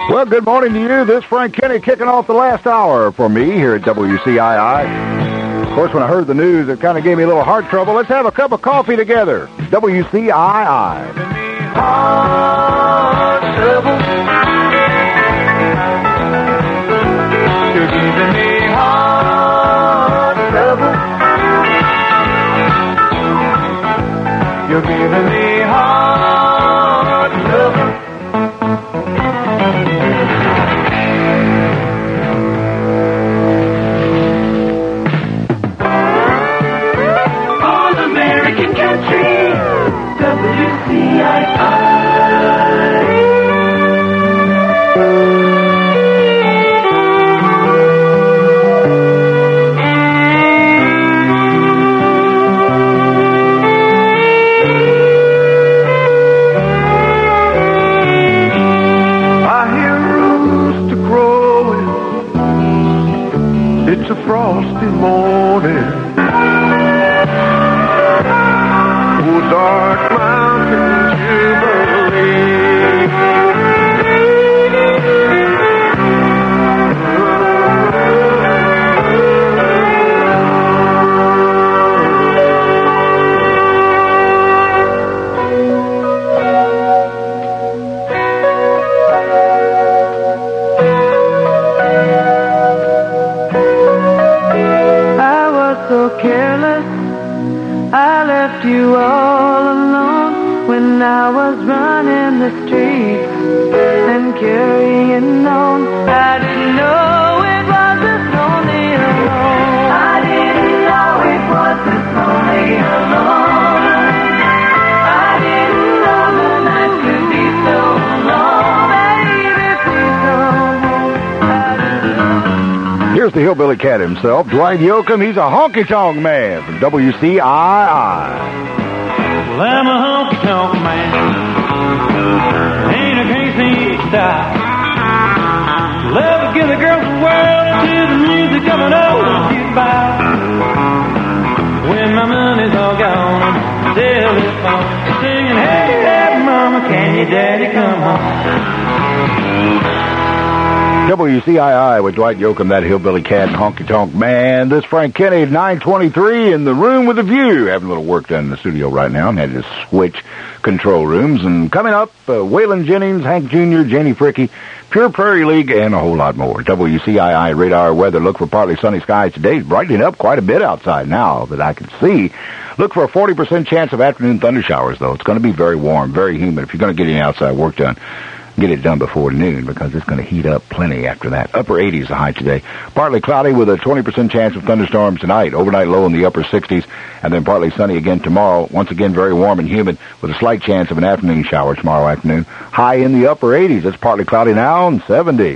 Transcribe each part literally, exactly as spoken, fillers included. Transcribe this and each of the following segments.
Well, good morning to you. This is Frank Kenny kicking off the last hour for me here at W C I I. Of course, when I heard the news, it kind of gave me a little heart trouble. Let's have a cup of coffee together. W C I I. Heart trouble. You're giving me heart trouble. You're giving me heart trouble. All American country, W C I I. It's a frosty morning. Oh, dark mountain jubilee. Careless, I left you all alone when I was running the streets and carrying on. I didn't know it was this lonely alone. I didn't know it was this lonely alone. I didn't know the night could be so long. Baby, please come home. I didn't know. Here's the hillbilly cat himself, Dwight Yoakam. He's a honky-tonk man from W C I I. Well, I'm a honky-tonk man. Ain't a crazy style. Love to give the girls the world to the music coming over you by. When my money's all gone, I'm still this phone singing, hey, hey, mama, can your daddy come home? W C I I with Dwight Yoakam, that hillbilly cat, honky-tonk man. This Frank Kenny at nine twenty-three in the room with a view. Having a little work done in the studio right now. I'm headed to switch control rooms. And coming up, uh, Waylon Jennings, Hank Junior, Janie Fricky, Pure Prairie League, and a whole lot more. W C I I radar weather. Look for partly sunny skies today. It's brightening up quite a bit outside now that I can see. Look for a forty percent chance of afternoon thunder showers, though. It's going to be very warm, very humid. If you're going to get any outside work done, get it done before noon because it's going to heat up plenty after that. Upper eighties the high today. Partly cloudy with a twenty percent chance of thunderstorms tonight. Overnight low in the upper sixties. And then partly sunny again tomorrow. Once again very warm and humid with a slight chance of an afternoon shower tomorrow afternoon. High in the upper eighties. It's partly cloudy now and seventy.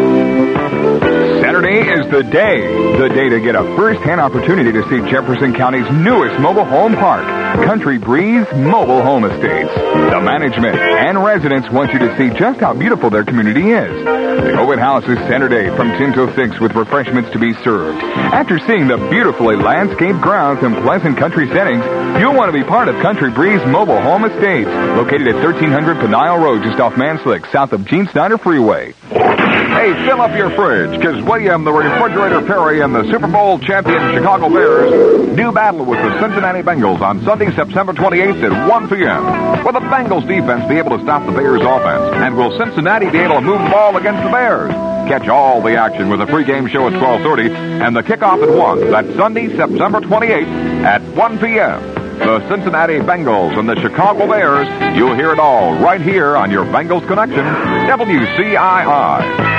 Saturday is the day. The day to get a first-hand opportunity to see Jefferson County's newest mobile home park, Country Breeze Mobile Home Estates. The management and residents want you to see just how beautiful their community is. The open house is Saturday from ten till six with refreshments to be served. After seeing the beautifully landscaped grounds and pleasant country settings, you'll want to be part of Country Breeze Mobile Home Estates, located at thirteen hundred Peniel Road, just off Manslick, south of Gene Snyder Freeway. Hey, fill up your fridge, because William the Refrigerator Perry and the Super Bowl champion Chicago Bears do battle with the Cincinnati Bengals on Sunday, September twenty-eighth at one p.m. Will the Bengals defense be able to stop the Bears offense? And will Cincinnati be able to move the ball against the Bears? Catch all the action with a pregame show at twelve thirty and the kickoff at one. That's Sunday, September twenty-eighth at one p.m. The Cincinnati Bengals and the Chicago Bears. You'll hear it all right here on your Bengals Connection, W C I I.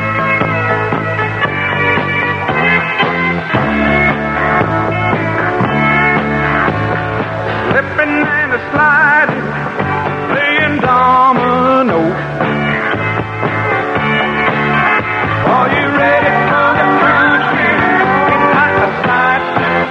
Slipping and a sliding, playing domino. Are you ready for the country? Like a slide.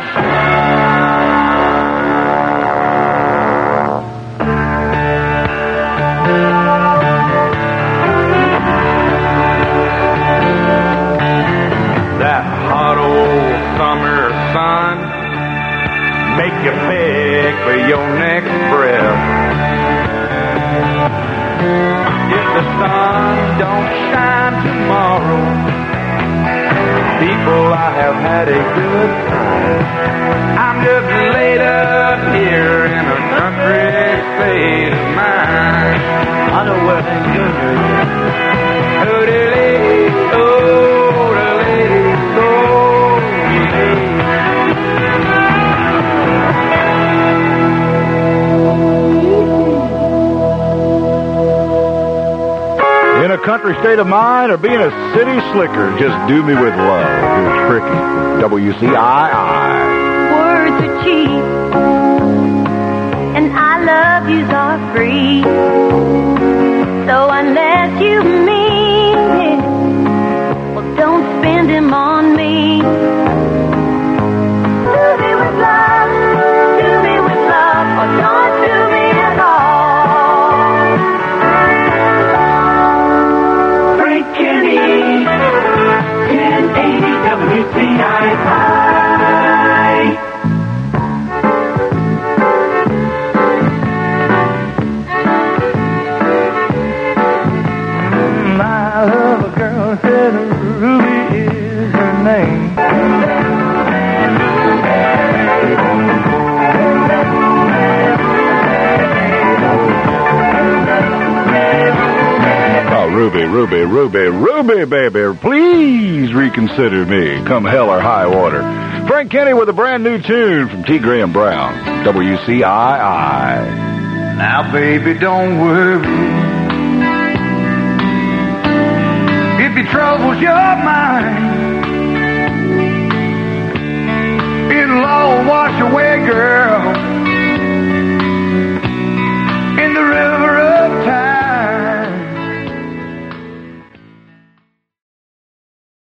That hot old summer sun make you beg for your next breath. the sun don't shine tomorrow. People, I have had a good time. I'm just laid up here in a country state of mind. I know where things go, oh, the lady, oh, the lady, oh, In a country state of mind or being a city slicker, just do me with love. Here's Tricky, W C I I. Words are cheap, and I love yous are free. So unless you mean it, well, don't spend them on me. Do me with love, do me with love, or don't do me at all. Frank Kenny, ten eighty W C I I. I love a girl said Ruby is her name. Oh, Ruby, Ruby, Ruby, Ruby, baby, please reconsider me, come hell or high water. Frank Kenny with a brand new tune from T. Graham Brown, W C I I. Now, baby, don't worry. If it troubles your mind, it'll all wash away, girl, in the river